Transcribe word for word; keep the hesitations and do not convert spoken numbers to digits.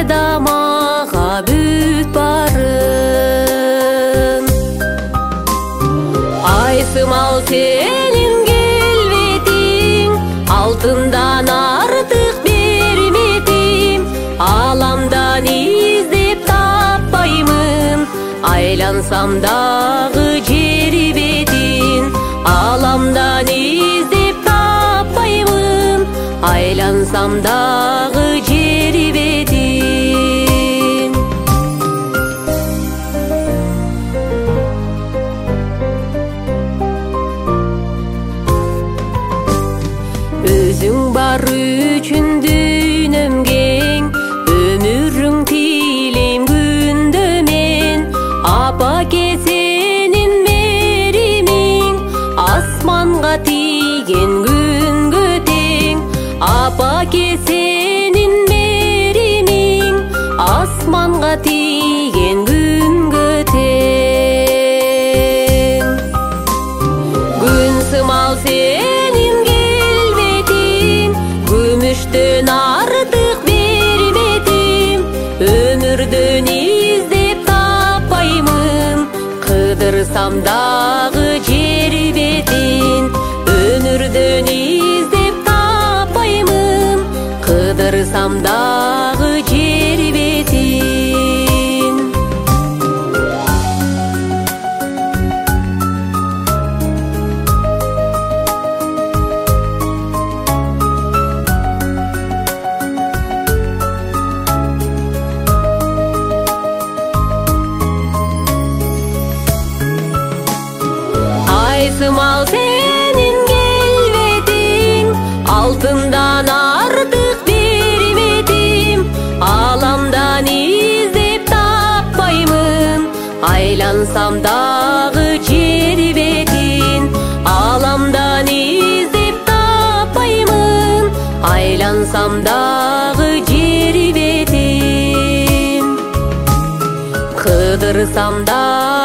да мага бүт барын. Айсымал сенин келбетиң, алтындан артык берметим. Аламдан издеп таппаймын, айлансам дагы жер бетин. Аламдан издеп таппаймын, айлансам дагы жер бетин. Өзүң бар үчүн дүйнөм кең, өмүрүң тилейм күндө мен. Апаке сенин меримиң, асманга тийген күнгө тең. Апаке сенин меримиң, асманга тийген күнгө тең. Күн сымал сенин келбетиң, күмүштөн артык берметим. Өмүрдөн издеп таппаймын, кыдырсам дагы жер бетин. Өмүрдөн издеп таппаймын, кыдырсам дагы жер бетин. Айсымал сенин келбетиң, алтындан артык берметим. Аламдан издеп таппаймын, айлансам дагы жер бетин. Аламдан издеп таппаймын, айлансам дагы жер бетин. Кыдырсам дагы